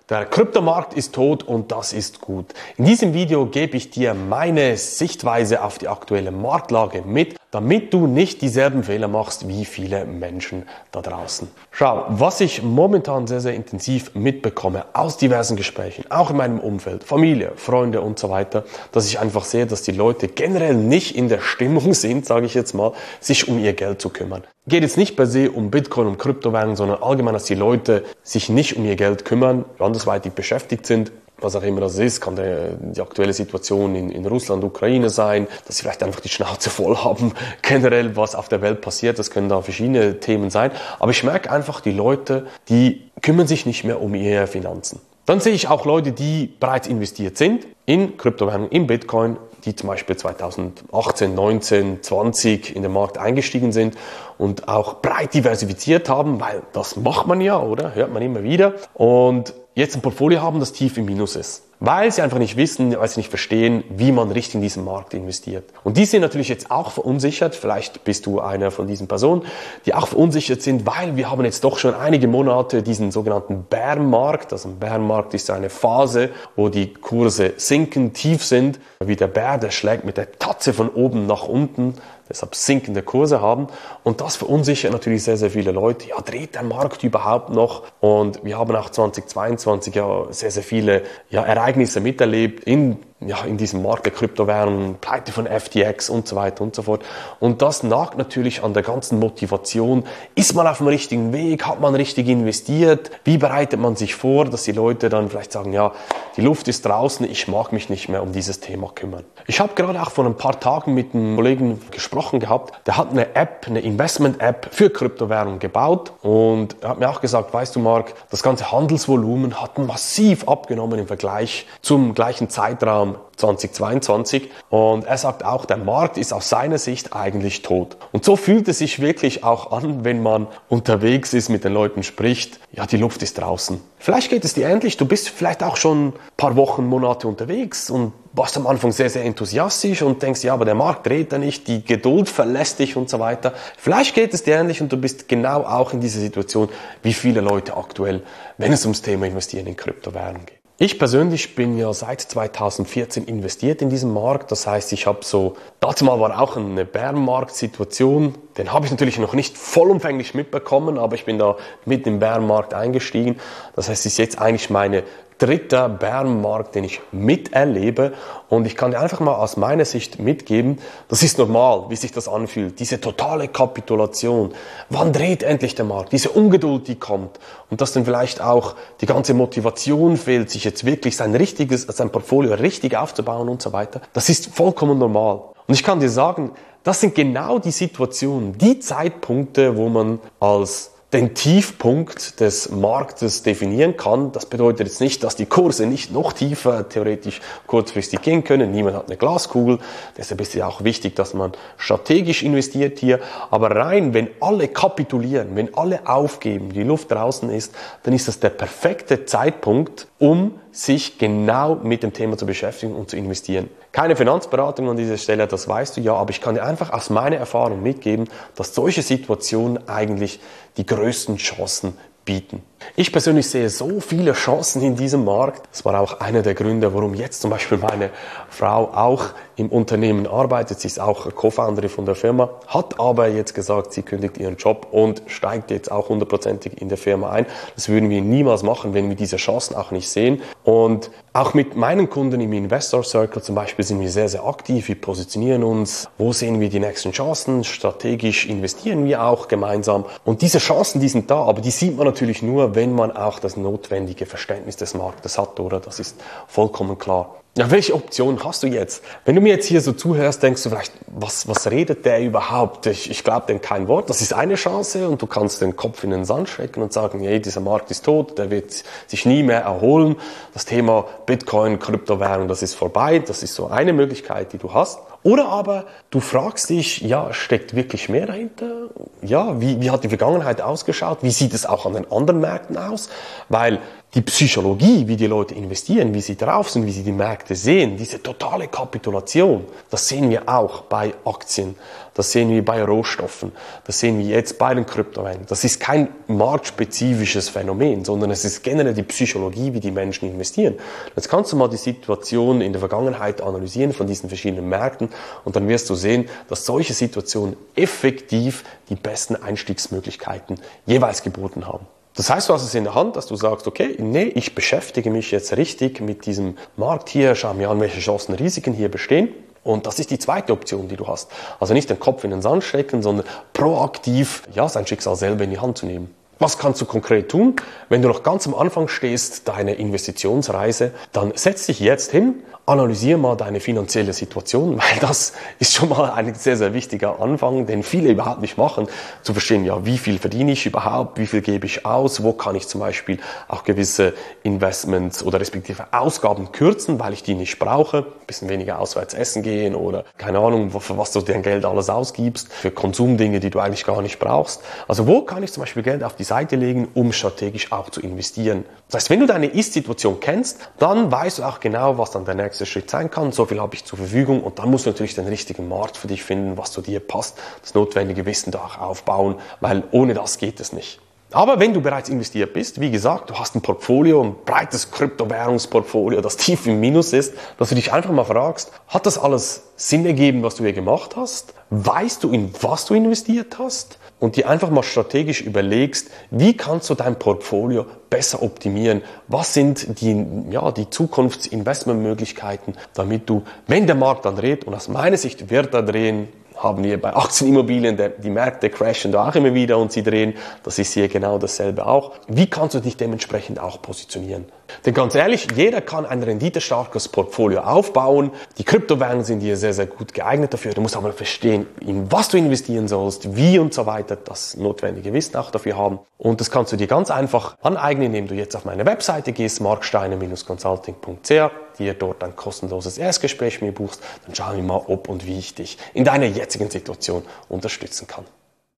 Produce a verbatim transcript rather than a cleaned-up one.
Der Kryptomarkt ist tot und das ist gut. In diesem Video gebe ich dir meine Sichtweise auf die aktuelle Marktlage mit, damit du nicht dieselben Fehler machst wie viele Menschen da draußen. Schau, was ich momentan sehr, sehr intensiv mitbekomme aus diversen Gesprächen, auch in meinem Umfeld, Familie, Freunde und so weiter, dass ich einfach sehe, dass die Leute generell nicht in der Stimmung sind, sage ich jetzt mal, sich um ihr Geld zu kümmern. Geht jetzt nicht per se um Bitcoin, um Kryptowährungen, sondern allgemein, dass die Leute sich nicht um ihr Geld kümmern, andersweitig beschäftigt sind. Was auch immer das ist, kann der, die aktuelle Situation in, in Russland, Ukraine sein, dass sie vielleicht einfach die Schnauze voll haben, generell was auf der Welt passiert, das können da verschiedene Themen sein. Aber ich merke einfach, die Leute, die kümmern sich nicht mehr um ihre Finanzen. Dann sehe ich auch Leute, die bereits investiert sind in Kryptowährungen, in Bitcoin, die zum Beispiel zweitausendachtzehn, neunzehn, zwanzig in den Markt eingestiegen sind und auch breit diversifiziert haben, weil das macht man ja, oder? Hört man immer wieder. Und jetzt ein Portfolio haben, das tief im Minus ist. Weil sie einfach nicht wissen, weil sie nicht verstehen, wie man richtig in diesen Markt investiert. Und die sind natürlich jetzt auch verunsichert. Vielleicht bist du einer von diesen Personen, die auch verunsichert sind, weil wir haben jetzt doch schon einige Monate diesen sogenannten Bärenmarkt. Also ein Bärenmarkt ist eine Phase, wo die Kurse sinken, tief sind. Wie der Bär, der schlägt mit der Tatze von oben nach unten. Deshalb sinkende Kurse haben. Und das verunsichert natürlich sehr, sehr viele Leute. Ja, dreht der Markt überhaupt noch? Und wir haben auch zweitausendzweiundzwanzig ja sehr, sehr viele ja, Ereignisse miterlebt in, ja, in diesem Markt der Kryptowährungen, Pleite von F T X und so weiter und so fort. Und das nagt natürlich an der ganzen Motivation. Ist man auf dem richtigen Weg? Hat man richtig investiert? Wie bereitet man sich vor, dass die Leute dann vielleicht sagen, ja, die Luft ist draußen, ich mag mich nicht mehr um dieses Thema kümmern. Ich habe gerade auch vor ein paar Tagen mit einem Kollegen gesprochen gehabt, der hat eine App, eine Investment-App für Kryptowährungen gebaut und er hat mir auch gesagt, weißt du Marc, das ganze Handelsvolumen hat massiv abgenommen im Vergleich zum gleichen Zeitraum zweitausendzweiundzwanzig und er sagt auch, der Markt ist aus seiner Sicht eigentlich tot. Und so fühlt es sich wirklich auch an, wenn man unterwegs ist, mit den Leuten spricht, ja, die Luft ist draußen. Vielleicht geht es dir ähnlich, du bist vielleicht auch schon ein paar Wochen, Monate unterwegs und warst am Anfang sehr, sehr enthusiastisch und denkst, ja, aber der Markt dreht da nicht, die Geduld verlässt dich und so weiter. Vielleicht geht es dir ähnlich und du bist genau auch in dieser Situation, wie viele Leute aktuell, wenn es ums Thema Investieren in Kryptowährungen geht. Ich persönlich bin ja seit zweitausendvierzehn investiert in diesem Markt. Das heißt, ich habe so, dazu mal war auch eine Bärenmarkt-Situation. Den habe ich natürlich noch nicht vollumfänglich mitbekommen, aber ich bin da mit im Bärenmarkt eingestiegen. Das heißt, es ist jetzt eigentlich meine dritter Bärenmarkt, den ich miterlebe. Und ich kann dir einfach mal aus meiner Sicht mitgeben, das ist normal, wie sich das anfühlt. Diese totale Kapitulation. Wann dreht endlich der Markt? Diese Ungeduld, die kommt. Und dass dann vielleicht auch die ganze Motivation fehlt, sich jetzt wirklich sein richtiges, sein Portfolio richtig aufzubauen und so weiter. Das ist vollkommen normal. Und ich kann dir sagen, das sind genau die Situationen, die Zeitpunkte, wo man als den Tiefpunkt des Marktes definieren kann. Das bedeutet jetzt nicht, dass die Kurse nicht noch tiefer theoretisch kurzfristig gehen können. Niemand hat eine Glaskugel. Deshalb ist es auch wichtig, dass man strategisch investiert hier. Aber rein, wenn alle kapitulieren, wenn alle aufgeben, die Luft draußen ist, dann ist das der perfekte Zeitpunkt, um sich genau mit dem Thema zu beschäftigen und zu investieren. Keine Finanzberatung an dieser Stelle, das weißt du ja, aber ich kann dir einfach aus meiner Erfahrung mitgeben, dass solche Situationen eigentlich die größten Chancen bieten. Ich persönlich sehe so viele Chancen in diesem Markt. Das war auch einer der Gründe, warum jetzt zum Beispiel meine Frau auch im Unternehmen arbeitet. Sie ist auch Co-Founderin von der Firma, hat aber jetzt gesagt, sie kündigt ihren Job und steigt jetzt auch hundertprozentig in der Firma ein. Das würden wir niemals machen, wenn wir diese Chancen auch nicht sehen. Und auch mit meinen Kunden im Investor Circle zum Beispiel sind wir sehr, sehr aktiv. Wir positionieren uns. Wo sehen wir die nächsten Chancen? Strategisch investieren wir auch gemeinsam. Und diese Chancen, die sind da, aber die sieht man natürlich nur, wenn man auch das notwendige Verständnis des Marktes hat, oder? Das ist vollkommen klar. Ja, welche Option hast du jetzt? Wenn du mir jetzt hier so zuhörst, denkst du vielleicht, was, was redet der überhaupt? Ich, ich glaube dem kein Wort. Das ist eine Chance und du kannst den Kopf in den Sand stecken und sagen, hey, dieser Markt ist tot, der wird sich nie mehr erholen. Das Thema Bitcoin, Kryptowährung, das ist vorbei. Das ist so eine Möglichkeit, die du hast. Oder aber du fragst dich, ja, steckt wirklich mehr dahinter? Ja, wie, wie hat die Vergangenheit ausgeschaut? Wie sieht es auch an den anderen Märkten aus? Weil Die Psychologie, wie die Leute investieren, wie sie drauf sind, wie sie die Märkte sehen, diese totale Kapitulation, das sehen wir auch bei Aktien, das sehen wir bei Rohstoffen, das sehen wir jetzt bei den Kryptowährungen. Das ist kein marktspezifisches Phänomen, sondern es ist generell die Psychologie, wie die Menschen investieren. Jetzt kannst du mal die Situation in der Vergangenheit analysieren von diesen verschiedenen Märkten und dann wirst du sehen, dass solche Situationen effektiv die besten Einstiegsmöglichkeiten jeweils geboten haben. Das heißt, du hast es in der Hand, dass du sagst, okay, nee, ich beschäftige mich jetzt richtig mit diesem Markt hier, schau mir an, welche Chancen, Risiken hier bestehen. Und das ist die zweite Option, die du hast. Also nicht den Kopf in den Sand stecken, sondern proaktiv, ja, sein Schicksal selber in die Hand zu nehmen. Was kannst du konkret tun? Wenn du noch ganz am Anfang stehst, deine Investitionsreise, dann setz dich jetzt hin, analysiere mal deine finanzielle Situation, weil das ist schon mal ein sehr, sehr wichtiger Anfang, den viele überhaupt nicht machen, zu verstehen, ja, wie viel verdiene ich überhaupt, wie viel gebe ich aus, wo kann ich zum Beispiel auch gewisse Investments oder respektive Ausgaben kürzen, weil ich die nicht brauche, ein bisschen weniger auswärts essen gehen oder keine Ahnung, für was du dein Geld alles ausgibst, für Konsumdinge, die du eigentlich gar nicht brauchst. Also wo kann ich zum Beispiel Geld auf die Seite legen, um strategisch auch zu investieren. Das heißt, wenn du deine Ist-Situation kennst, dann weißt du auch genau, was dann der nächste Schritt sein kann. So viel habe ich zur Verfügung und dann musst du natürlich den richtigen Markt für dich finden, was zu dir passt, das notwendige Wissen da auch aufbauen, weil ohne das geht es nicht. Aber wenn du bereits investiert bist, wie gesagt, du hast ein Portfolio, ein breites Kryptowährungsportfolio, das tief im Minus ist, dass du dich einfach mal fragst, hat das alles Sinn ergeben, was du hier gemacht hast? Weißt du, in was du investiert hast? Und dir einfach mal strategisch überlegst, wie kannst du dein Portfolio besser optimieren? Was sind die, ja, die Zukunftsinvestmentmöglichkeiten, damit du, wenn der Markt dann dreht, und aus meiner Sicht wird er drehen, haben wir bei Aktienimmobilien, die Märkte crashen da auch immer wieder und sie drehen. Das ist hier genau dasselbe auch. Wie kannst du dich dementsprechend auch positionieren? Denn ganz ehrlich, jeder kann ein renditestarkes Portfolio aufbauen. Die Kryptowährungen sind hier sehr, sehr gut geeignet dafür. Du musst aber verstehen, in was du investieren sollst, wie und so weiter, das notwendige Wissen auch dafür haben. Und das kannst du dir ganz einfach aneignen, indem du jetzt auf meine Webseite gehst, marksteiner Bindestrich consulting punkt c h, dir dort ein kostenloses Erstgespräch mit mir buchst. Dann schauen wir mal, ob und wie ich dich in deiner jetzigen Situation unterstützen kann.